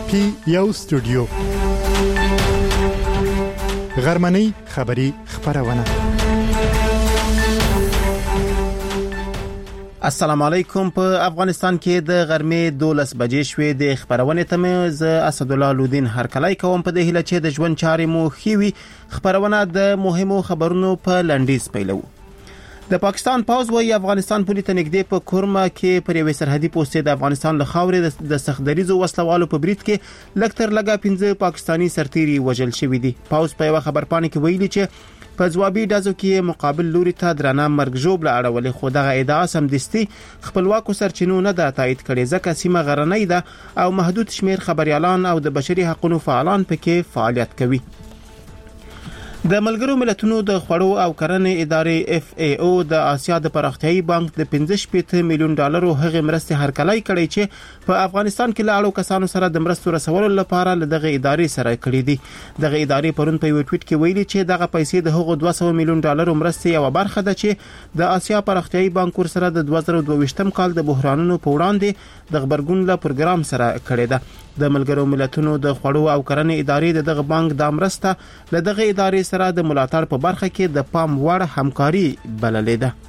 کې یو استودیو غرمنۍ خبری خبرونه. السلام علیکم. په افغانستان کې د غرمې 12 بجې شوې د خبرونه تمه ز اسد الله لودین هرکلای کوم په دې هله چې د ژوند چارې مو خيوي خبرونه د مهمو خبرونو په لنډیز پیلو. د پاکستان پوز وی افغانستان پولیس ته نږدې په کورما کې پر یوې سرحدي پوسټ د افغانستان له خاورې د سختدریزو وسلوالو په بریټ کې لکتر لګا 15 پاکستانی سرتيري وژل شوی دي. پوز په یو خبرپاڼه کې ویلي چې په ځوابي ډزو کې مقابل لوري ته درانه مرګ ژوبله اړولې، خو دغه ادعا سمدستي خپلواکو سرچینو نه ده تایید کړې، ځکه سیمه غرنۍ ده او محدود شمیر خبريالان او د بشري حقوقو فعالان پکې فعالیت کوي. د ملګرو ملتونو د خوړو او کرنې ادارې FAO د آسیا د پراختیایي بانک د 15 میلیون ډالرو هغه مرستې هرکلای کړي چې په افغانستان کې لاړو کسانو سره د مرستو رسولو لپاره دغه ادارې سره کړي دي. دغه ادارې پرون په یو ټویټ کې ویلي چې دغه پیسې د هغو 200 میلیون ډالرو مرستې یو برخه ده چې د آسیا پراختیایي بانک ور سره د 2022 کال د بحرانونو په وړاندې د خبرګون له پروګرام سره کړي ده. د ملګرو ملتونو د خوړو او کرنې ادارې دغه بانک د مرسته له دغه ادارې سره د ملاتړ په برخه کې د پام وړ همکاري بللې ده.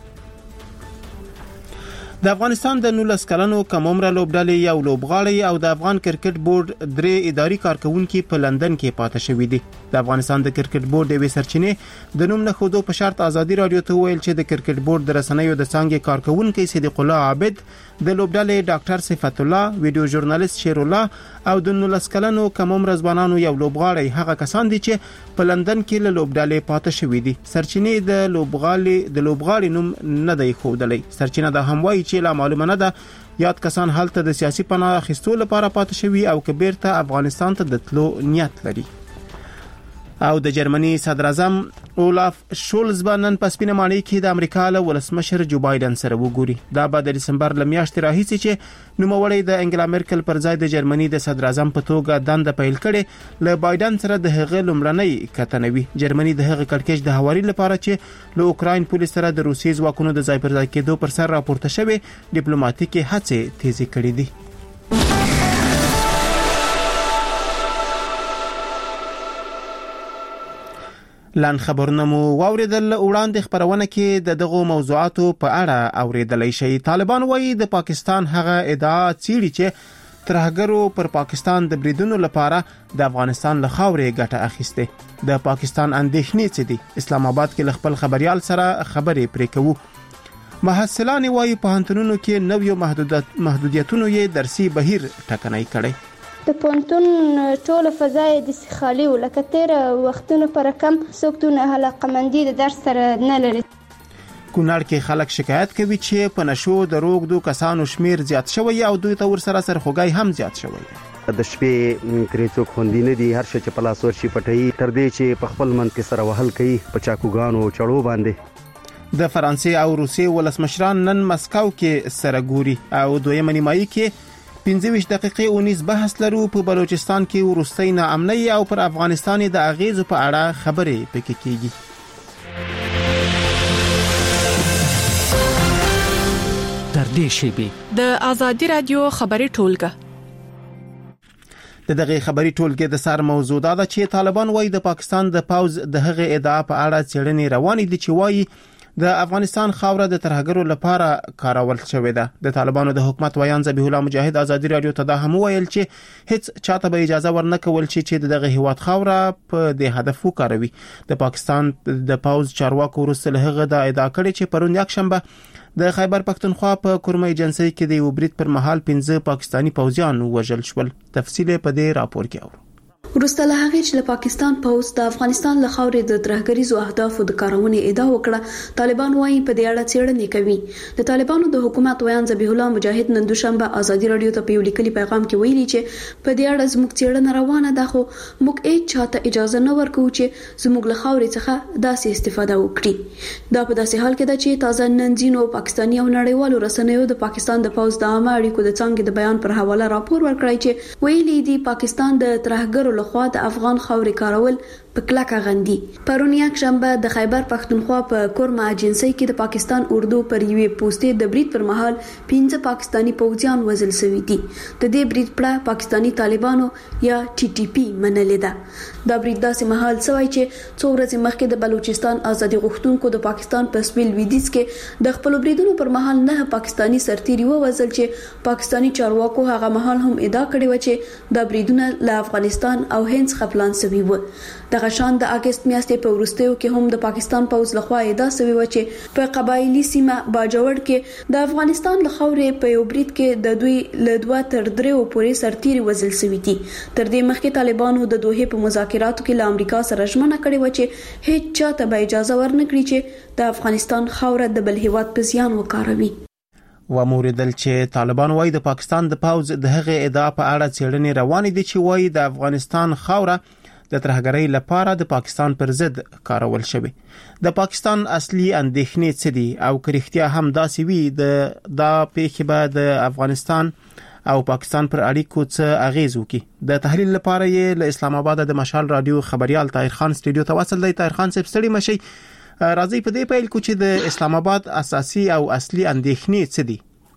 د افغانستان د 19 کلنو کم عمره لوبډلې یو لوبغاړی او د افغان کرکټ بورډ درې اداري کارکونکو په لندن کې پاتې شوې دي. د افغانستان د کرکټ بورډ د سرچینې د نوم نه خودو په شرط ازادي رادیو ته ویل چې د کرکټ بورډ د رسنیو د څنګه کارکونکو صدیق الله عابد، د لوبډلې ډاکټر صفت الله، ویډیو ژورنالیست شیر الله او د 19 کلنو کم عمره ځوانانو یو لوبغاړی هغه کسان دي چې په لندن کې له لوبډلې پاتې شوې دي. سرچینې د لوبغاړي نوم نه دی ښودلې. سرچینه د هموای چې لا معلومه نه ده یاد کسان هلته د سیاسي پناه اخیستو لپاره پاتې شوي او کبیر ته افغانستان ته د تلو نیت لري. او د جرمني صدر اعظم اولاف شولز باندې په سپینه ماڼۍ کې د امریکا له ولسمشر جو بایدن سره وګوري. دا به د دسمبر لمیاشتې راهیسي چې نوموړی د انګلا مرکل پر ځای د جرمني د صدر اعظم په توګه دنده پیل کړي له بایدن سره د هغه لومړنۍ کتنوي. جرمني د هغه کړکېچ د هواري لپاره چې له اوکراین پولیس سره د روسي ځواکونو د ځای پر ځای کېدو پر سر راپورته شوی ډیپلوماټیکي هڅې تیزی کړې دي. لن خبرونه مو واوریدل. وړاندې خبرونه کې د دغو موضوعاتو په اړه اوریدلای شي. طالبان وایي د پاکستان هغه ادعا چیرې چې ترهګرو پر پاکستان د بریدونو لپاره د افغانستان له خاورې ګټه اخیسته. د پاکستان اندېښنې څه دي؟ اسلام آباد کې خپل خبريال سره خبرې پرې کوو. محصلان وایي په هنتونونو کې نویو محدودیتونو یې درسي بهیر ټکنۍ کړي. د پونتون ټول فضای د خالی ولکه تیر وختونو پر کم سوکتونه علاقمندي د درس سره نه لري. کونړ کې خلک شکایت کوي چې په نشو د روغدو کسانو شمیر زیات شوی او دوی ته ور سره سرخوږی هم زیات شوی. د شپې ترې څوک خوندي نه دي، هر شي چې په لاس ورشي پټي تر دې چې په خپل منځ کې سره وهل کوي په چاکوګانو چړو باندې. د فرانسې او روسي ولسمشران نن مسکو کې سره ګوري او دویمه نیمایي کې 15 دقیقې اونیز بحث لرو. په بلوچستان کې ورستۍ ناامنۍ او پر افغانستان د اغیزو په اړه خبرې پکې کیږي. تر دې شی د آزادي رادیو خبري ټولګه د دغه خبري ټولګه د سر موضوع دا ده چې طالبان وایي د پاکستان د پوز د هغه ادعا په اړه څېړنې روانې دي چې وایي د افغانستان خاوره د ترهګرو لپاره کارول شوې ده. د طالبانو د حکومت ویان ذبیح الله مجاهد آزادي رادیو ته دا هم ویل چې هیڅ چاته به اجازه ورنکول چې دغه هیواد خاوره په دې هدف وکاروي. د پاکستان د پوز چارواکو وروسته هغه دا ادعا کړې چې پرون یک شنبه د خیبر پختونخوا په کورمه ایجنسی کې د وبریت پر مهال 15 پاکستانی پوځیان وژل شول. تفصیل په دې راپور کې اورو. وروسته له هغې چې له پاکستان پوځ د افغانستان له خاورې د ترهګریزو اهدافو د کارونې ادعا وکړه، طالبان وایي په دې اړه څېړنې کوي. د طالبانو د حکومت ویان ذبیح الله مجاهد نن دوشنبه آزادي رادیو ته په یو لیکلي پیغام کې ویلي چې په دې اړه زموږ څېړنه روانه ده، خو موږ هیڅ چاته اجازه نه ورکوو چې زموږ له خاورې څخه داسې استفاده وکړي. دا په داسې حال کې ده چې تازه نن ځینو پاکستاني او نړیوالو رسنیو د پاکستان د پوځ د عامه اړیکو د څنګه د بیان پر حواله راپور ورکړی چې ویلي دي پاکستان د ترهګرو لخوا د افغان خاورې کارول په کلکه غندي. پرون یک شنبه د خیبر پښتونخوا په کورما اجنسی کې د پاکستان اردو پر یوې پوسټې د برید پر مهال 15 پاکستانی پوځیان وژل شوي دي. د دې برید پړه پاکستانی طالبانو یا TTP منلې ده. دا برید داسې مهال شوی چې څو ورځې مخکې د بلوچستان ازادي غوښتونکو د پاکستان په سویل لویدیځ کې د خپل بریدونو پر مهال 9 پاکستانی سرتیري ووژل چې پاکستانی چارواکو هغه مهال هم ادعا کړې و چې د بریدونه له افغانستان او هند څخه پلان شوي و. دغه شان د اگست میاشتې په وروستیو کې هم د پاکستان پوځ لخوا ادعا شوی و چې په قبایلی سیمه باجوړ کې د افغانستان له خاورې په یو برید کې د دوی له 2 تر 3 پورې سرتیري وژل شوي دي. تر دې مخکې طالبانو د دوحې په مذاکراتو کې له امریکا سره ژمنه کړې و چې هیڅ چاته به اجازه ورنکړي چې د افغانستان خاوره د بل هیواد په زیان وکاروي. و موریدل چې طالبان وايي د پاکستان د پوز د هغه ادعا په اړه څېړنې روانې دي چې وايي د افغانستان خاوره د ترهګرۍ لپاره د پاکستان پر ضد کارول شوی. د پاکستان اصلي اندېښنې څه دي او کریختیا هم داسې وي دا پیښه به د افغانستان او پاکستان پر اړیکو څه اغیز وکړي. د تحلیل لپاره یې له اسلام آباد د مشال رادیو خبريال طاهر خان سټوډیو ته وصل دی. طاهر خان صاحب ستړي مشي، راځي په دې پیل کو چې د اسلام آباد اساسي او اصلي اندېښنې څه دي؟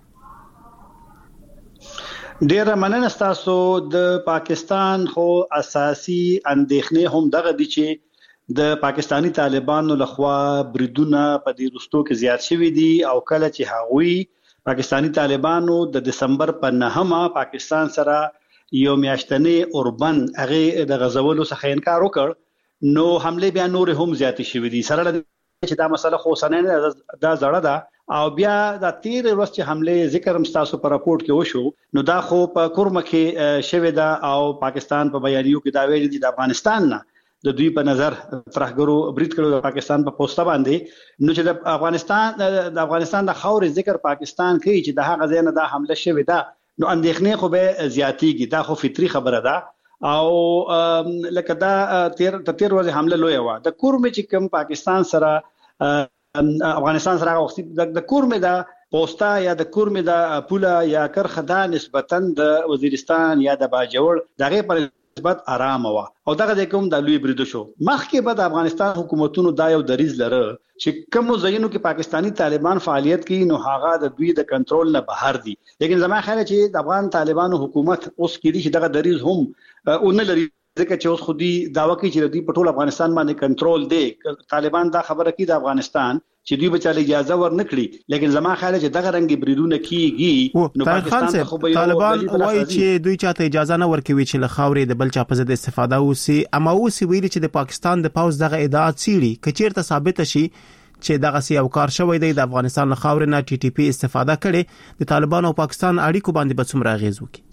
ډیره مننه تاسو. د پاکستان خو اساسي اندېښنې هم دغه دي چې د پاکستانی طالبانو لخوا بریدونه په دې وروستو کې زیات شوي دي او کله چې هغوی پاکستانی طالبانو د دسمبر په 9 پاکستان سره یو میاشتنې اوربند هغه د غزولو څخه انکار وکړ نو حمله بیا نور هم زیات شوي دي. سره چې دا مسله خو سننه دا زړه ده او بیا د 13 ورځې چې حمله ذکر هم تاسو په راپورټ کې وشو نو دا خو په کورمه کې شوی دا او پاکستان په بیانیو کې دا ویل دي د افغانستان نه د دوی په نظر ترهګرو برید کړو د پاکستان په پوسټه باندې نو چې د افغانستان د خاورې ذکر پاکستان کوي چې د هغه ځای نه دا حمله شوی دا نو اندېښنې خو به زیاتېږي. دا خو فطري خبره ده او لکه دا 13 ورځې حمله لوی و د کورمه چې کوم پاکستان سره افغانستان سره وخت د کورمه دا پوسټا یا د کورمه دا پوله یا کرخدا نسبتا د وزیرستان یا د باجوړ دغه پر نسبت آرام و او دغه کوم د لوی بریدو شو. مخکې به د افغانستان حکومتونو دا یو دریز لره چې کوم ځایونو کې پاکستانی طالبان فعالیت کوي نو هغه د دوی د کنټرول نه بهر دي. لیکن زما خیال چې د افغان طالبانو حکومت اوس کې دي چې دغه دریز هم اون لري ځکه چې اوس خودي داوا کوي چې د ټول افغانستان باندې کنټرول دی. طالبان دا خبره کوي د افغانستان چې دوی به چاله اجازه ورنکړي لیکن زما خیال چې دغه رنګي بریدونه کیږي نو پاکستان ته خو به طالبان وایي چې دوی چاته اجازه نه ورکوي چې له خاورې د بل چا په ضد استفاده وسی. اما اوس ویلي چې د پاکستان د پوز دغه ادعا چیري کچیرته ثابت شي چې دغه سی او کار شوی دی د افغانستان له خاورې نه TTP استفاده کړي د طالبان او پاکستان اړیکو باندې به څومره اغیز وکړي؟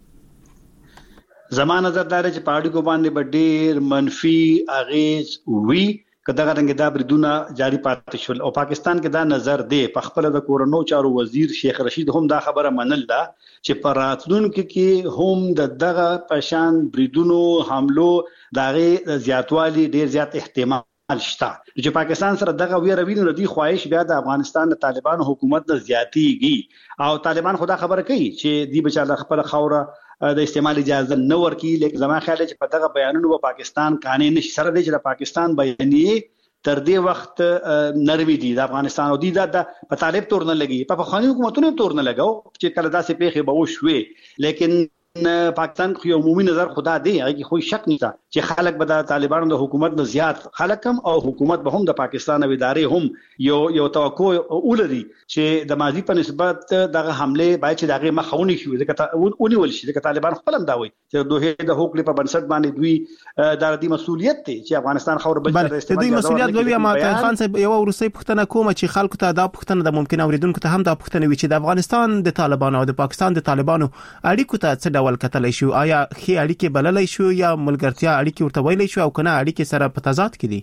زما نظر دا چې په اړیکو باندې به ډېر منفي اغیز وي کداغه رنګ دا بریدونه جاری پاتې شول او پاکستان کې دا نظر دی. په خپل د کورونو چارو وزیر شیخ رشید هم دا خبره منل ده چې په راتلونکو کې هم دغه پشان بریدونو حملو دغه زیاتوالی ډیر زیات احتمال شته چې پاکستان سره دغه ویروینو ردی خواهش بیا د افغانستان د طالبانو حکومت نه زیاتیږي او طالبان خدا خبره کوي چې دی بچاله خپل خوره د استعمال اجازه نه ورکړي. لیکن زما خیال چې په دغه بیانونو په پاکستان قانون نشي سره دی چې د پاکستان بیانیه تر دې وخت نرمي دي د افغانستان او د په طالب تور نه لګي په خواني حکومتونو تور نه لګاو چې کله داسې پیښه به وشوي. لیکن پاکستان خو عمومي نظر خدا دی هغه کې خو شک نشته چې خلک به د طالبانو د حکومت نه زیات خلک کم او حکومت به هم د پاکستان او ادارې هم یو توقع ولري چې د ماضي په نسبت دغه حمله باید چې دغه مخاوني شي ځکه اونې ول شي ځکه طالبان خپل هم دا وایي چې دوه د حقوق په بنسټ باندې دوی د دې مسولیت دی چې افغانستان خاور بل تر استعمال دوی مسولیت لوي. ما طاهر خان صاحب یو ورسې پښتنه کوم چې خلکو ته دا پښتنه د ممکن اوریدونکو ته هم دا پښتنه وي چې د افغانستان د طالبانو او د پاکستان د طالبانو اړیکو ته څه ډول کتلای شو؟ آیا خې اړیکې بللای شو یا ملګرتیا اړیکې ورته ویلای شو او کنه اړیکې سره په تضاد کې دي؟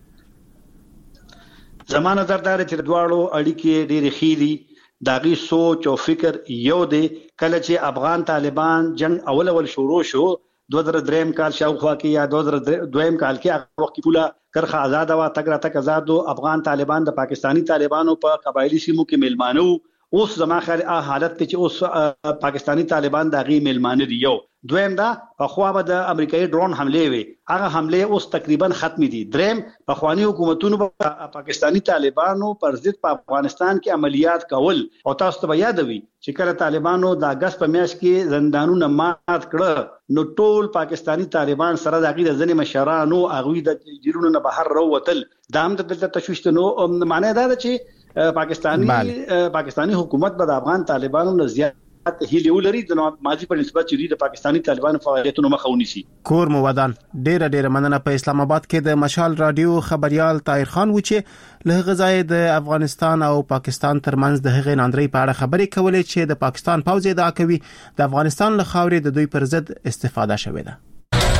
زما نظر دا چې دواړو اړیکې ډېرې ښې دي. داغي سوچ او فکر یو دی. کله چې افغان طالبان جنگ اول شروع شو 2003 کال شاوخوا کې یا 2002 کال کې هغه وخت پوله کرخه آزاد وا تک آزاد افغان طالبان د پاکستانی طالبانو په قبایلی سیمو کې ملمانو اوس زما خیال حالت ته چې اوس پاکستانی طالبان د غي ملمانه دي. یو دویم دا خو به د امریکایي ډرون حمله وي، هغه حمله اوس تقریبا ختم دي. دریم په خواني حکومتونو پاکستانی طالبانو پر ضد په افغانستان کې عملیات کول، او تاسو ته یادوي چې کله طالبانو د اگست په میاشت کې زندانونه مات کړه نو ټول پاکستانی طالبان سره د غي د ځنې مشرانو هغه د جیرونو نه بهر راوتل. دا هم د تشویش نو معنی دا ده چې پاکستانی حکومت به د افغان طالبانو نه زیات هیله ولري د ماضي په نسبت چې د پاکستانی طالبانو فعالیتونو مخه ونیسي. کور مو ودان. ډېر مننه. په اسلام آباد کې د مشال رادیو خبريال طاهر خان و چې له غزای د افغانستان او پاکستان ترمنځ د هغې ناندري په اړه خبرې کولې چې د پاکستان پوځ ادعا کوي د افغانستان له خاورې د دوی پر ضد استفاده شوې ده.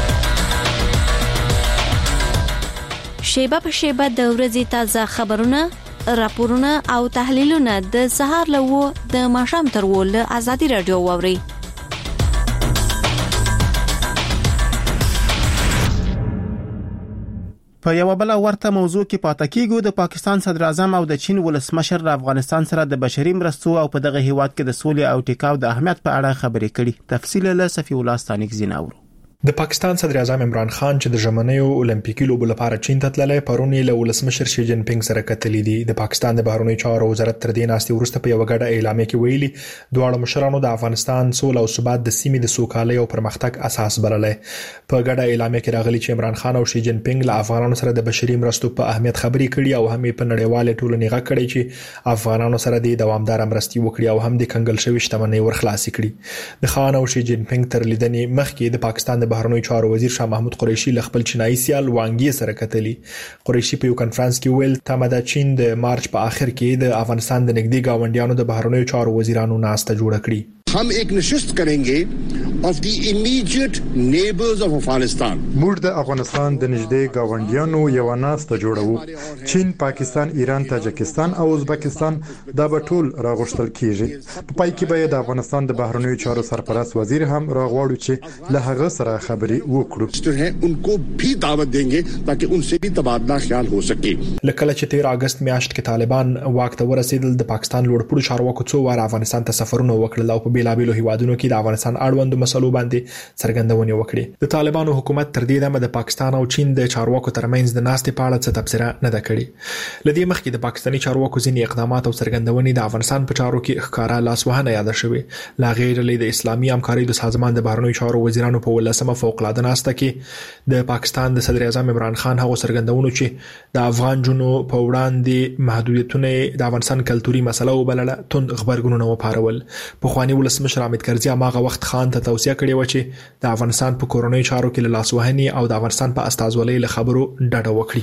شیبه په شیبه د ورځې تازه خبرونه، راپورونه او تحلیلونه د سهار له د ماښام تر ول ازادي رادیو ووري. په یو بل ورته موضوع کې پاتې کیږو. د پاکستان صدر اعظم او د چین ولسمشر د افغانستان سره د بشري مرستو او په دغه هیواد کې د سولې او ټیکاو د اهمیت په اړه خبرې کړي. تفصیل له صفی الله ستانیک زیناورو. د پاکستان صدر اعظم عمران خان چې د ژمنیو اولمپیکي لوبو لپاره چین ته تللی پرون له ولسمشر شي جین پینګ سره کتلې دي. د پاکستان د بهرنیو چارو وزارت تر دې ناستې وروسته په یو غټه اعلامیه کې ویلي دواړو مشرانو د افغانستان سوله او ثبات د سیمې د سوکالۍ او پرمختګ اساس بللې. په غټه اعلامیه کې راغلي چې عمران خان او شي جین پینګ له افغانانو سره د بشري مرستو په اهمیت خبرې کړي او هم په نړیواله ټولنې غږ کړي چې افغانانو سره د دوامدار مرستې وکړي او هم د کنګل شوی شتمنۍ ورخلاص کړي. د خان او شي جین پینګ تر لیدنې مخکې د پاکستان د بهرنیو چارو وزیر شاه محمود قریشي له خپل چینایي سیال وانګي سره کتلی. قریشي په یو کانفرنس کې ویل تمه د چین د مارچ په اخر کې د افغانستان د نږدې گاونډیانو د بهرنیو چارو وزیرانو ناسته جوړه کړي. हम एक नशिस्त करेंगे of the immediate neighbors of Afghanistan. موږ د افغانستان د نږدې گاونډیانو یو ناسته جوړو. چین، پاکستان، ایران، تاجکستان او ازبکستان دا به ټول راغښتل کیږي. په پای کې به د افغانستان د بهرنیو چارو سرپرست وزیر هم راغواړي چې له هغه سره خبرې وکړو. उनको भी दावत देंगे ताकि उनसे भी तबादला ख्याल हो सके. لکه چې 13 اگست میاشت کې طالبان واک ته ورسېدل د پاکستان لوړپوړو چارواکو څو واره افغانستان ته سفرونه وکړل او په بیلابیلو هیوادونو کې د افغانستان اړوندو مسلو باندې څرګندونې وکړې. د طالبانو حکومت تر دې دمه د پاکستان او چین د چارواکو ترمنځ د ناستې په اړه څه تبصره نه ده کړې. لدې مخکې د پاکستاني چارواکو ځینې اقدامات او څرګندونې د افغانستان په چارو کې ښکارا لاسوهنه یاد شوې. لا غیر له د اسلامي همکارۍ د سازمان د بهرنیو چارو وزیرانو په ولسمه فوق العاده ناسته کې د پاکستان د صدر اعظم عمران خان هغه څرګندونو چې د افغان جنو په وړاندې محدودیتونه د افغانستان کلتوري مسله وبلله توند خبرګونونه وپارول. په خواني ولسمشر حامد کرزي هغه وخت خان ته توصیه کړې و چې د افغانستان په کورونی چارو کې له لاسوهنې او د افغانستان په استازولۍ له خبرو ډډه وکړي.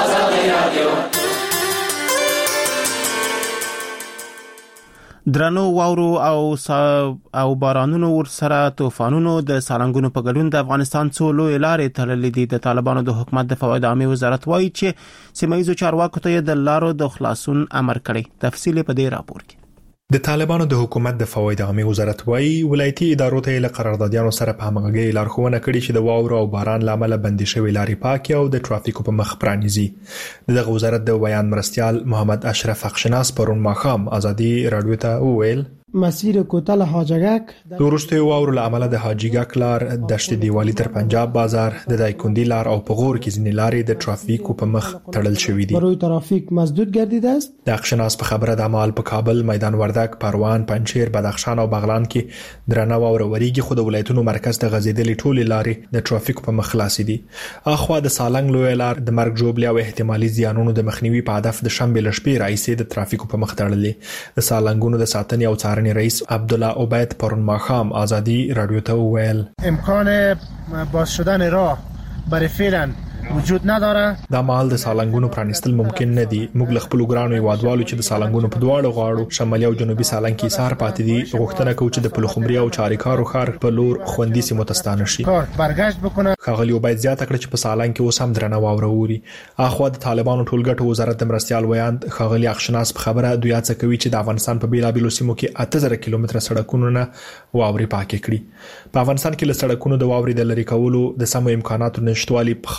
درنو واورو او بارانونو ورسره طوفانونو د سالنګونو په ګډون د افغانستان څو لوی لارې تړلې دي. د طالبانو د حکومت د فواید عامه وزارت وایي چې سیمایي چارواکو ته د لارو د خلاصون امر کړی. تفصیل په دې راپور کې. د طالبانو د حکومت د فواید عامه وزارت وایي ولایتي ادارو ته له قراردادیانو سره په همغږۍ لارښوونه کړې چې د واورو او باران لامل بندي شوی لارې پاکي او د ټرافیکو په مخ پرانیزي. دغه وزارت د بیان مرستيال محمد اشرف اخشناس پرون ماښام ازادي رادیو ته وویل مسیر کوتل حاجګک د ورسته واورو لامل د حاجګک لار دشت دیوالی تر پنجاب بازار د دایکندی لار او په غور کې ځینې لارې د ټرافیکو په مخ تړل شوې دي. برای ترافیک مسدود گردیده است. د اخشناس په خبره د عمل په کابل، میدان وردګ، پروان، پنجشیر، بدخشان او بغلان کې درنه واوره وریږي خو د ولایتونو مرکز ته غځېدلې ټولې لارې د ټرافیکو په مخ خلاصې دي. اخوا د سالنګ لوی لار د مرګ جوړبلي او احتمالي زیانونو د مخنیوي په هدف د شنبه لشپې راځي د ټرافیکو په مخ تړلې. د سالنګونو د ساتنې او څارنې رئیس عبدالله عبید پرون ماښام ازادي رادیو ته وویل امکان باز شدن راه برای فعلا وجود نداره. دا مال د سالنګونو پرانستل ممکن نه دي. موږ له خپل ګرانو هیوادوالو چې د سالنګونو په دواړو غاړو شمالي او جنوبي سالنګ کې سار پاتې دي غوښتنه کوي چې د پلخمري او چاریکارو ښار په لور خوندي سیمو ته ستانه شي. برګشت بکنه. ښاغلي عبید زیاته کړه چې په سالنګ کې اوس هم درنه واوره ووري. اخوا د طالبانو ټولګټو وزارت د مرستيال ویاند ښاغلي اخشناس په خبره دوی هڅه کوي چې د افغانستان په بیلابیلو سیمو کې 8000 کیلومتره سړکونو نه واوري پاکې کړي. په افغانستان کې له سړکونو د واوري د لری کولو د سمو امکاناتو نشټوالي په خاطر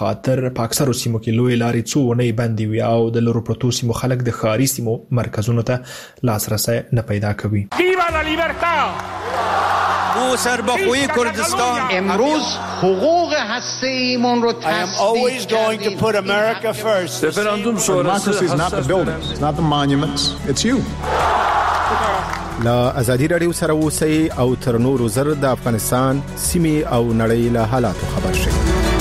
ډیر په اکثرو سیمو کې لوی لارې څو ونې بندي وي او د لورو پروتو سیمو خلک د ښاري سیمو مرکزونو ته لاسرسي نه پیدا کوي. ویوا لا لیبرتا او سربخوی کردستان امروز حقوق هسته‌ایمون رو always going to put America first. Referendum شورای is not the buildings, it's not the monuments, it's you. لا ازادي رادیو سره اوسئ او تر نورو زر د افغانستان سیمې او نړۍ له حالاتو خبر شئ.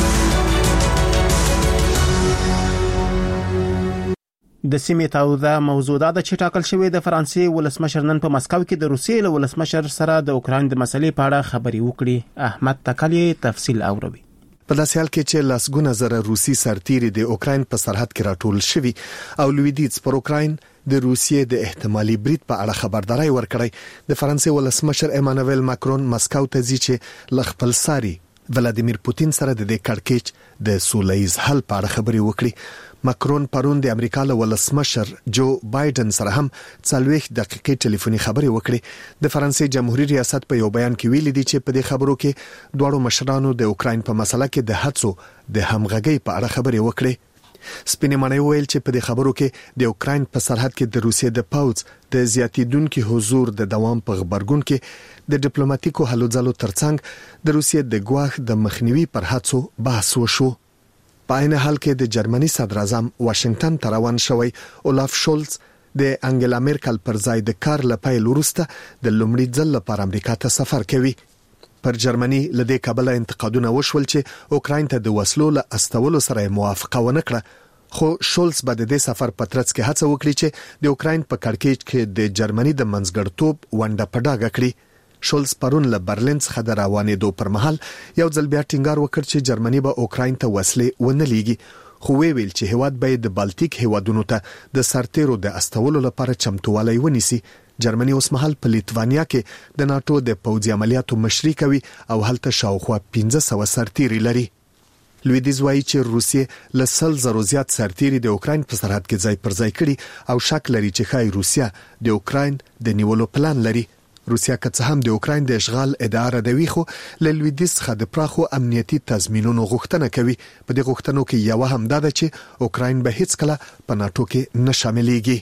د سیمې تاوده موضوع ده چې ټاکل شوی د فرانسې ولسمشر نن په مسکو کې د روسیې له ولسمشر سره د اوکراین د مسلې په اړه خبري وکړي. احمد تکلی تفصیل اوروي. په داسې حال کې چې لسګونه زره روسي سرتیري د اوکراین په سرحد کې راټول شوي او لویدیځ پر اوکراین د روسیې د احتمالي برید په اړه خبرداري ورکړی. د فرانسې ولسمشر ایمانوئل ماکرون مسکو ته ځي چې ل خپل ساري ولادیمیر پوتین سره د کړکېچ د سولهییز حل په اړه خبري وکړي. ماکرون پرون د امریکا له ولسمشر جو بایدن سره هم 40 دقیقې ټلیفوني خبري وکړي. د فرانسې جمهوریت ریاست په یو بیان کې ویلي دي چې په دې خبرو کې دوه مشرانو د اوکراین په مسله کې د هڅو د همغږي په اړه خبري وکړي. سپینمانه ویل چې په دې خبرو کې د اوکراین په سرحد کې د روسیې د پوځ د زیاتیدونکو حضور د دوام په خبرګون کې د ډیپلوماټیکو هلو ځلو ترڅنګ د روسیې د ګواښ د مخنیوي پر هڅو بحث وشو. په عین حال کې د جرمني صدر اعظم واشنگټن ته روان شوی اولاف شولز د انګلا میرکل پر ځای د کار لپاره وروسته د لومړي ځل لپاره امریکا ته سفر کوي. پر جرمني لدې کابل انتقادونه وشول چې اوکراین ته د وسلو له استولو سره موافقه ونه کړه. خو شولز به د دې سفر په ترڅ کې هڅه وکړي چې د اوکراین په کړکېچ کې د جرمني د منځګړتوب ونډه په ډاګه کړي. شولز پرون له برلین څخه د روانېدو پر مهال یو ځل بیا ټینګار وکړ چې جرمني به اوکراین ته وسلې ونه لیږي. خو ویل چې هیواد به د بالټیک هیوادونو ته د سرتیرو د استولو لپاره چمتووالی ونیسي. جرمني اوس مهال په لیتوانیا کې د ناتو د پوځي عملیاتو مشري کوي او هلته شاوخوا 1500 سرتیري لري. لویدیځ وایي چې روسیې له 100,000 زیات سرتیري د اوکراین په سرحد کې ځای پر ځای کړي او شک لري چې ښایي روسیا د اوکراین د نیولو پلان لري. روسیا که څه هم د اوکراین د اشغال ادعا ردوي خو له لویدیځ څخه د پراخو امنیتي تضمینونو غوښتنه کوي. په دې غوښتنو کې یو هم ده چې اوکراین به هیڅ کله په ناتو کې نه شاملېږي.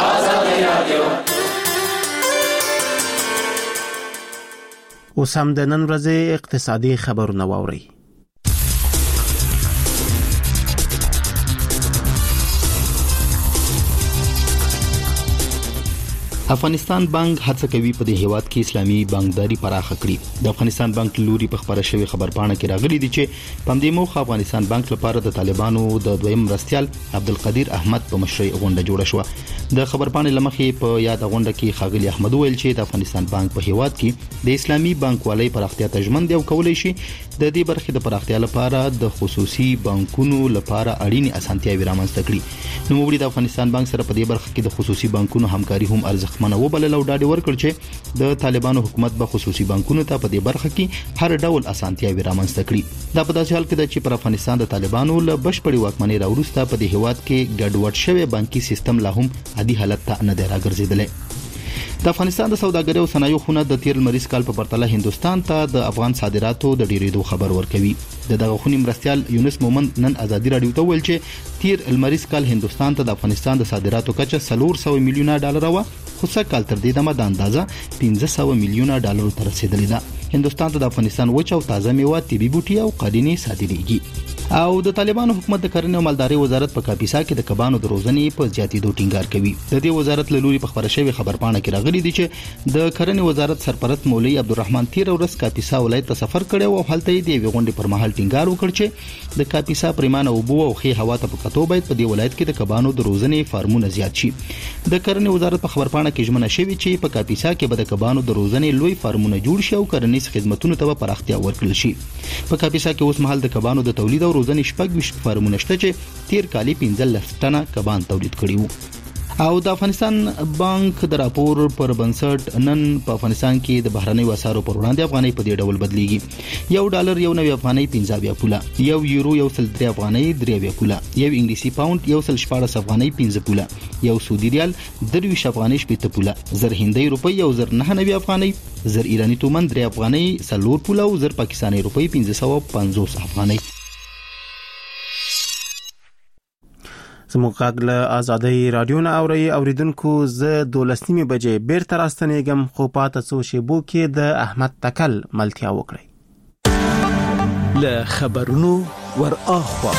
اوس هم د نن ورځې اقتصادي خبرونه واوري. افغانستان بانک هڅه کوي په دې هیواد کې اسلامي بانکداري پراخه کړي. د افغانستان بانک لوري په خبره شوی خبرپاڼه کې راغلي دي چې په دې موخه افغانستان بانک لپاره د طالبانو د دویم مرستيال عبدالقدیر احمد په مشرۍ غونډه جوړه شوه. د خبرپاڼې لمخې په یاد غونډه کې خاغلی احمد ویل چې د افغانستان بانک په هیواد کې د اسلامي بانکوالۍ پراختیا ته ژمن دی او کولای شي د دې برخې د پراختیا لپاره د خصوصي بانکونو لپاره اړینې اسانتیاوې رامنځته کړي. نو موږ د افغانستان بانک سره په دې برخه کې د خصوصي بانکونو همکاري هم ارزښتمنه وبلل او ډاډ ورکړ چې د طالبانو حکومت به خصوصي بانکونو ته په دې برخه کې هر ډول اسانتیاوې رامنځته کړي. دا په داسې حال کې ده چې پر افغانستان د طالبانو له بشپړې واکمنۍ راوروسته په دې هیواد کې ګډوډ شوی بانکي سیستم لا هم عادي حالت ته نه دی راګرځېدلی. د افغانستان د سوداګرۍ او صنایعو خونه د تیر لمریز کال په پرتله هندستان ته د افغان صادراتو د ډیریدو خبر ورکوي. دغه خونی مرستيال یونس مومند نن ازادي رادیو ته ویل چې تیر لمریز کال هندستان ته د افغانستان د صادراتو کچه 400 میلیونه ډالر و، خو څه کال تر دې دمه د اندازه 500 میلیونه ډالر ته رسیدلې ده. هندستان ته د افغانستان وچ او تازه میوه، طبي بوټي او قالینې صادریږي. او د طالبانو حکومت د کرنې او مالدارۍ وزارت په کاپیسا کې د کبانو د روزنې په زیاتېدو ټینګار کوي. د دې وزارت له لوري په خبره شوی خبرپاڼه کې راغلي دي چې د کرنې وزارت سرپرست مولوی عبدالرحمن تیر ورځ کاپیسا ولایت ته سفر کړی او هلته یې د غونډې پر مهال ټینګار وکړ چې د کاپیسا پریمانه اوبو او خې هوا ته په کتو باید په دې ولایت کې د کبانو د روزنې فارمونه زیات شي. د کرنې وزارت په خبرپاڼه کې ژمنه شوی چې په کاپیسا کې به د کبانو د روزنې لوی فارمونه جوړ شي او کرنیز خدماتو ته پراختیا ورکړل شي. په کاپیسا کې اوس مهال د کبانو د تولید او روزنې شپږ فارمونه شته چې تیر کال 15 ټنه کبان تولید کړي وو. او د افغانستان بانک د راپور پر بنسټ نن په افغانستان کې د بهرنۍ وسارو پر وړاندې افغانۍ په دې ډول بدلیږي. یو ډالر یو نوي افغانۍ 15 پوله، یو یورو یو سل 3 افغانۍ 3 پوله، یو انګلیسي پاوند یو سل 14 افغانۍ 15 پوله، یو سعودي ریال 23 افغانۍ 7 پوله، زر هندۍ روپۍ یو زر 99 افغانۍ، زر ایرانی تومن 3 افغانۍ 4 پوله او زر پاکستاني روپۍ 550 افغانۍ. زموږ غږ له آزادۍ رادیو نه اوریدونکو زه 12 بجې بیرته راستنېږم خو پاته څو شیبو کې د احمد تکل ملتیا وکړئ له خبرونو ور اخوا.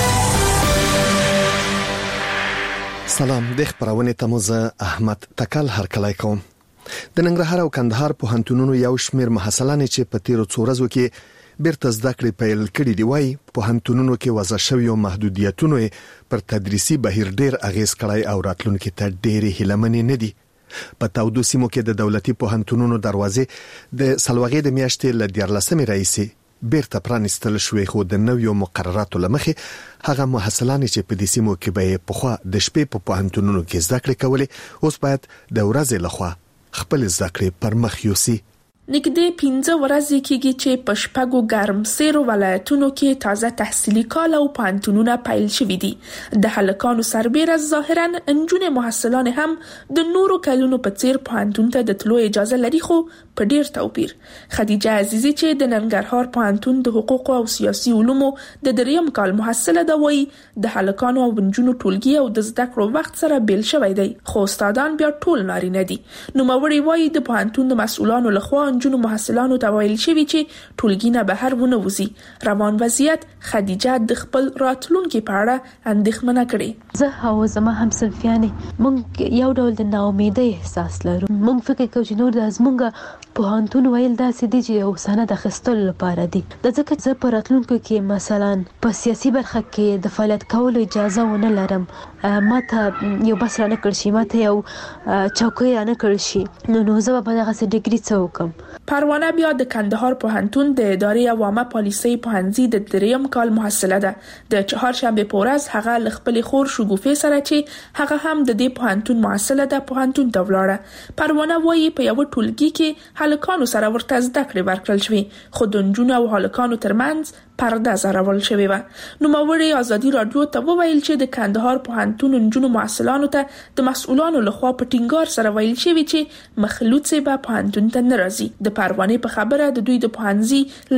سلام د خبرونه تموزه احمد تکل هرکلای کوم. د ننګرهار او کندهار په هنتونونو یو شمیر محصلان چې په تیرو څو ورځو کې بیرته زده کړې پیل کړې دی وای په هنتونونو کې وضع شوی محدودیتونه پر تدریسي بهیر ډیر اغیز کړای او راتلونکي ته ډېری هیلمنې نه دي. په تاودو سیمو کې د دولتي په هنتونونو دروازې د سلوغې د میاشتې ل 14 رئیسي بیرته پرانستل شوې خو د نویو مقرراتو لمخې هغه محصلان چې په دې سیمو کې به په خوا د شپې په هنتونونو کې زده کړې کولې اوس باید د ورځې لخوا خپل زده کړې پر مخ یوسي. نږدې 15 ورځې کېږي چې په شپږو ګرمسیرو ولایتونو کې تازه تحصیلي کال او پوهنتونونه پیل شوي دي. د هلکانو سربیره ظاهرا نجونې محصلان هم د نورو کلونو په څیر پوهنتون ته د تلو اجازه لري خو په ډیر توپیر. خدیجه عزیزی چې د ننګرهار پوهنتون د حقوق او سیاسي علومو د 3م کال محصله ده وایي د هلکانو او نجونو ټولګي او د زده کړو وخت سره بیل شوی دی خو استادان بیا ټول نارینه دي. نوموړي وایي د پوهنتون د مسؤلانو لخوا نجونو محصلانو ته ویل شوی چې ټولګي نه بهر ونه وځي. روان وضعیت خدیجه د خپل راتلونکي په اړه اندېښمنه کړې. زه او زما همصنفیانې مونږ یو ډول د ناامیدۍ احساس لرو. مونږ فکر کوو چې نور د زمونږ پوهنتون ویل داسې دي چې یو سند اخیستلو لپاره دي. د ځکه زه په راتلونکو کې مثلا په سیاسي برخه کې د فعالیت کولو اجازه ونه لرم. ماته یو بس رانه کړ شي، ماته یو چوکۍ رانه کړ شي، نو زه به دغه ډیګري څه وکم. پروانه بیا د کندهار پوهنتون د ادارې عوامه پالیسۍ پوهنځي د 3م کال محصله ده. د چهارشنبه په ورځ هغه ل خپل خور شګوفې سره چې هغه هم د دې پوهنتون محصله ده پوهنتون ته ولاړه. پروانه وایي په یو ټولګي کې هلکانو سره ورته زده کړې ورکړل شوې خو د نجونو او هلکانو ترمنځ پرده زارول شوې و. نوموړي آزادي رادیو ته وویل چې د کندهار پوهنتون نجونو محصلانو ته د مسؤلانو لخوا په ټینګار سره ویل شوی چې مخلوط سي به پوهنتون ته ناراضي. د پروانې په خبره د دوی د پوهنځي ل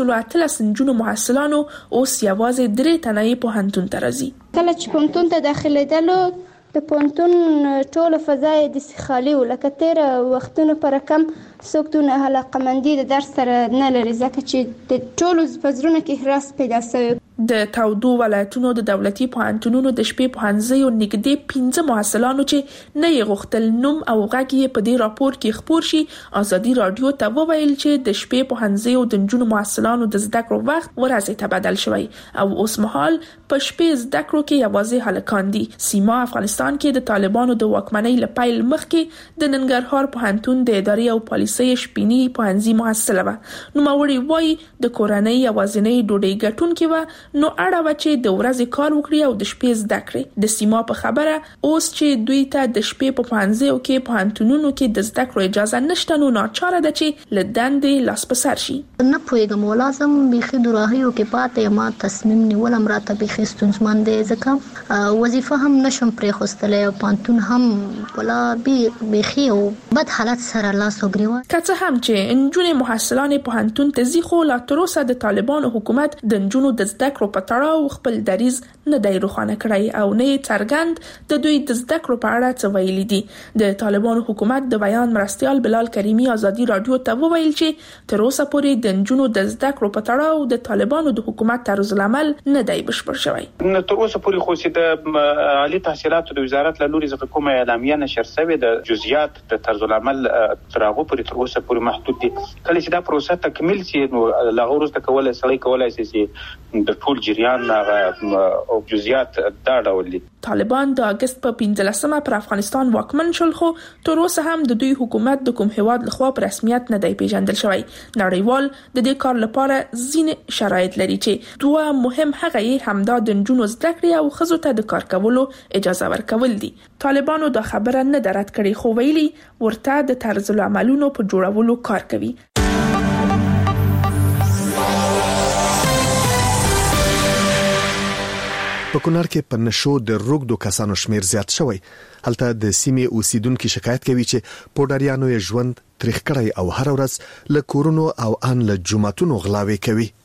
113 نجونو محصلانو اوس یوازې 3 تنه پوهنتون ته راځي. کله چې پوهنتون ته داخليدلو د پوهنتون ټول فضای د خالي ولکه تیر وختونو پر کم څوکتونه علاقمندي د درس سره نه لري ځکه چې د ټول پزرونه کې هراس پیدا شوی. د تاودو ولایتونو د دولتي پوهنتونونو د شپې پوهنځیو نږدې 15 محصلانو چې نه یې غوښتل نوم او غږ یې په دې راپور کې خپور شي آزادي رادیو ته وویل چې د شپې پوهنځیو د نجونو محصلانو د زده کړو وخت ورځې ته بدل شوی او اوس مهال په شپې زده کړو کې یوازې هلکان دي. سیما افغانستان کې د طالبانو د واکمنۍ لپاره مخکې د ننګرهار پوهنتون د ادارې او پالیسۍ شپینی پوهنځي محصله و. نوموړي وایي د کورنۍ یوازینۍ ډوډۍ ګټونکې و نو اړه و چې د ورځې کار وکړي او د شپې زده کړي. د سیما په خبره اوس چې دوی ته د شپې په پوهنځیو کې پوهنتونونو کې د زده کړو اجازه نشته نو ناچاره ده چې له دندې لاس په سر شي. نه پوهیږم ولازم بيخي دراهیو کې پاتې ما تصمیم نیولم راته بيخي ستونزمن دی ځکه وظیفه هم نشم پرې خوستلې او پوهنتون هم ولا بيخي او بد حالت سره لاس وګریوه. که څه هم چې نجونې محصلان پوهنتون ته ځي خو لا تر اوسه د طالبانو حکومت د نجونو د زده کړو په تړاو خپل دریځ نه دی روښانه کړی او نه څرګند د دوی د زده کړو په اړه څه ویلي دي. د طالبانو حکومت د بیان مرستيال بلال کریمی آزادي رادیو ته وویل چې تر اوسه پورې د نجونو د زده کړو په تړاو د طالبانو د حکومت طرز العمل نه دی بشپړ شوی. تر اوسه پورې خو چې د عالی تحصیلاتو د وزارت له لوري څخه کومه اعلامیه نشر شوې د جزئیات د طرز العمل تراغو پورې تر اوسه پورې محدود دي. کله چې دا پروسه تکمیل شي نو لاغور ته کولای شي چې د ټول جریان او جزئیات دا ډول دي. طالبان د اگست په 15مه پر افغانستان واکمن شول خو تر اوسه هم د دوی حکومت د کوم هیواد لخوا په رسمیت نه دی پیژندل شوی. نړیوال د دې کار لپاره ځینې شرایط لري چې دوه مهم هغه همدا د نجونو زده کړې او ښځو ته د کار کولو اجازه ورکول دي. طالبانو دا خبره نه درات کړې خو ویلي ورته د طرز العملونو په جوړولو کار کوي. په کونړ کې په نشو د روغدو کسانو شمیر زیات شوی. هلته د سیمې اوسیدونکو شکایت کوي چې پوډاریانو یې ژوند تریخ کړی او هر ورځ له کورونو او ان له جمعتونو غلاوي کوي.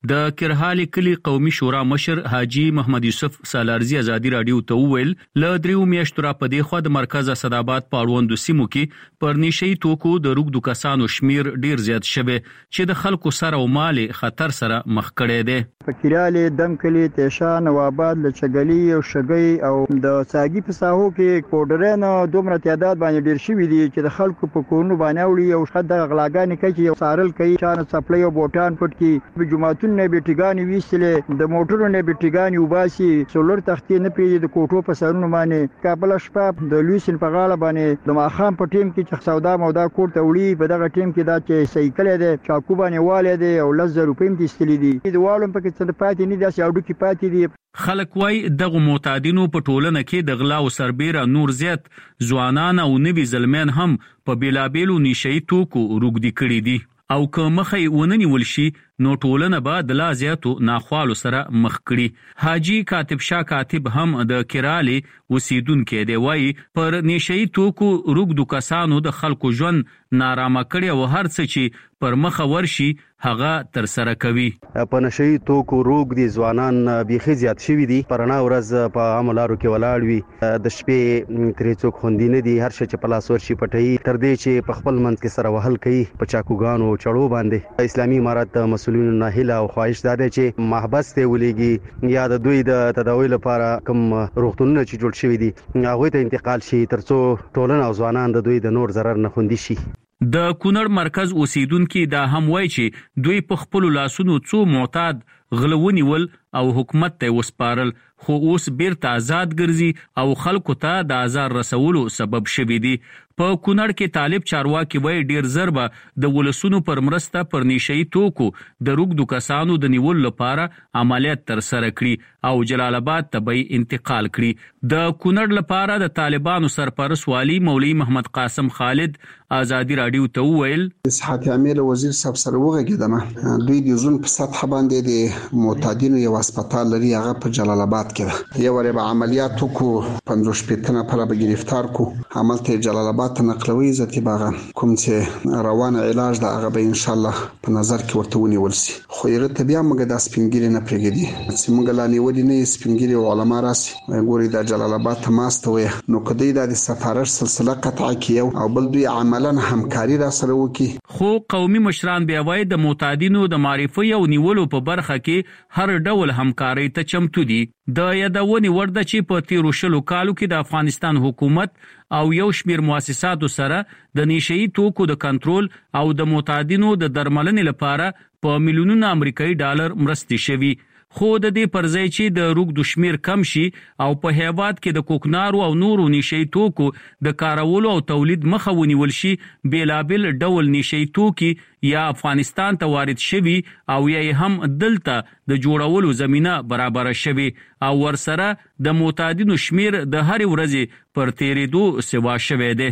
د کرهالي کلی قومي شورا مشر حاجی محمد یوسف سالارزی ازادي رادیو ته وویل ل دریو میاشتو را پدې خو د مرکز اسداباد پاړوند سیمو کې پر نشي توکو د روغ د کسانو شمیر ډیر زیات شوه چې د خلکو سره او مال خطر سره مخ کړي دي فکرالي دمکلي تیشان نواباد لچګلی او شګي او د ساګي په ساحو کې پودرن دومره تعداد باندې ډیر شوی دي چې د خلکو په کورونو باندې وړي او شد غلاګانې کوي او سارل کوي چانه سپلای او بوټان پټ کی جمعتون نه بیټګانی ویستلې د موټرونو نه بیټګانی وباسي سولر تختې نه پیږي د کوټو په سرونو باندې کابل شپه د لوسین په غاړه باندې د ماخام په ټیم کې چې سودا مودا کوټ ته وړي په دغه ټیم کې دا چې سایکل دی چاکو باندې والي دی او 1000 روپۍ هم تستلې دي د والم په کې څه پاتې نه دي او د کې پاتې دي خلک وای دغه معتادینو په ټولنه کې د غلا او سربېره نور زیات ځوانان او نوي زلمین هم په بیلابېلو نشئی توکو روغدي کړي دي او که مخې وننی ولشي نو ټولنه به د لا زیاتو ناخوالو سره مخ کړي حاجی کاتب شاه کاتب هم د کرالی وسیدونکو دی وای پر نشئی توکو روغدو کسانو د خلکو ژوند نارامه کړي او هر څه چې پر مخه ورشي هغه تر سره کوي په نشئی توکو روغ دي ځوانان بيخي زیات شوی دي پرنا ورځ په عملارو کې ولاړ وي د شپې ترې څوک خوندینه دي هر شي چې پلاس ورشي پټي تر دې چې په خپل منځ کې سره وهل کوي په چاکوګانو چړو باندې اسلامي امارات مسؤلین نه هله او خواهش ده چې محبس ته ولېږي یا د دوی د تداوی لپاره کوم روغتونونه چې جوړ شوی دي هغه ته انتقال شي ترڅو ټولنه او ځوانان د دوی د نور ضرر نه خوندي شي د کونړ مرکز اوسیدونکو دا هم وایي چې دوی په خپل لاسونو څو معتاد غلونی ول او حکومت ته وسپارل خو اوس بیرته آزاد ګرځي او خلکو ته د آزار رسولو سبب شوي دي په کونړ کې طالب چارواکي وای ډیر زربه د ولسونو پر مرسته پر نشئی توکو د روغدو کسانو د نیول لپاره عملیات تر سره کړي او جلال آباد ته به انتقال کړي د کونړ لپاره د طالبانو سرپرست والی مولوی محمد قاسم خالد ازادي رادیو ته ویل صحت عامل وزیر صاحب سره وغږیدم دوی د زون په سطح باندې د معتادینو یو هسپتال لري هغه په جلال آباد کې یو ور به عملیات کو 15 پټنه پر به گرفتار کو عمل ته جلال آباد ته نقلوي ذاتی باغ کوم چې روان علاج دا هغه به ان شاء الله په نظر کې ورته ونیول شي خو یې ته بیا موږ د سپینګری نه پرېږدي چې موږ لا نیولې نه سپینګری او علما راسي ګوري د جلال آباد ته ماستوي نو کدی د سفارش سلسله قطع کیو او بل دوی عملاً همکاري را سره وکي خو قومي مشران بیا وای د معتادینو د معرفي او نیولو په برخه کې هر ډول همکاري ته چمتو دي د یادونې ورده چې په تیرو شلو کالو کې د افغانستان حکومت او یو شمیر مؤسساتو سره د نشئی توکو د کنټرول او د معتادینو د درملنې لپاره په میلیونونو امریکایي ډالر مرستې شوي خو د دې پرځای چې د روغ د شمیر کم شي او په هیواد کې د کوکنارو او نورو نشئی توکو د کارولو او تولید مخه ونیول شي بیلابل ډول نشئی توکي یا افغانستان ته وارد شوي او یا هم دلته د جوړولو زمينه برابر شوي او ورسره د معتادینو شمیر د هر ورځې پر تیریدو سوا شوي دي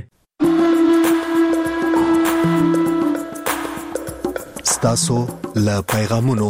ستاسو له پیغامونو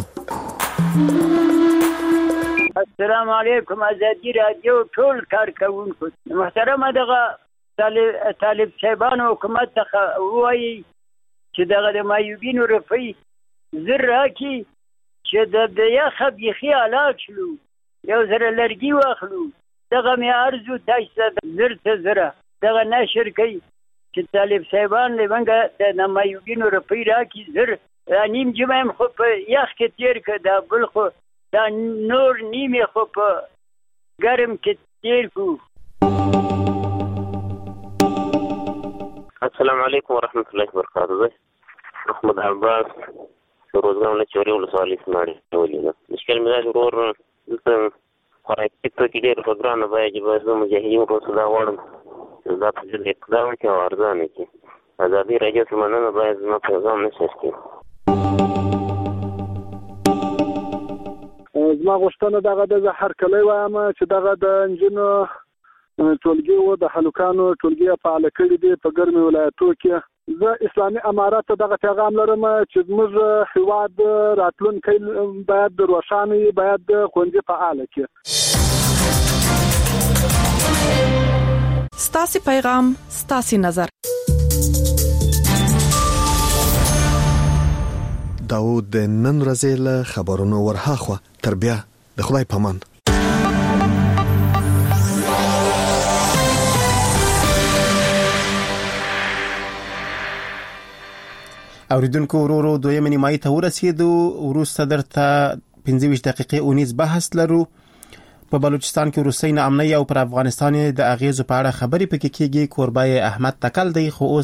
السلام علیکم ازادي رادیو ټول کارکونکو محترم دغه طالب صاحبانو حکومت ته وایي چې دغه د مایوبینو رفي زر راکي چې د یخه بيخي علاج شلو یو زره لرګي واخلو دغه مې ارزو تاسو زر ته زره دغه نشر کوي چې طالب صاحبان لمنګه د مایوبینو رفي راکي زر نیم جمعه خو په یخ کې تیر کړه دا بل خو دا نور نیمه خو په ګرم کې تیر کو السلام علیکم ورحمۃ اللہ وبرکاتہ محمد عباس روزګان له چوري ولسوالۍ سماړي ولینا مشکل مزاج ورور دلته حرکت کې ډېر فګران باید چې مجاهدین په صدا وړم دا په دې اقدام کې ارزانه کې ازادي راځي سمنه باید نو پیغام نشي کې زما غوښتنه دغه د هر کله وایم چې دغه د انجینو ټولګي او د هلوکانو ټولګي فعال کړي دي په ګرمي ولایتو کې زه اسلامي امارات ته دغه پیغام لرم چې زموږ هیواد راتلونکی باید روښانه باید خوندي فعال کړي ستاسو پیغام ستاسو نظر او د نن ورځې له خبرونو ورهاخوا تر بیا د خدای پامان. اوریدونکو ورو دویمه نیمایي ته ورسېدو. وروسته درته 25 دقیقې اونیز بحث لرو. په بلوچستان کې روسي ناامنۍ او پر افغانستان د اغیزو په اړه خبرې پکې کیږي. کوربای احمد تکل دی خو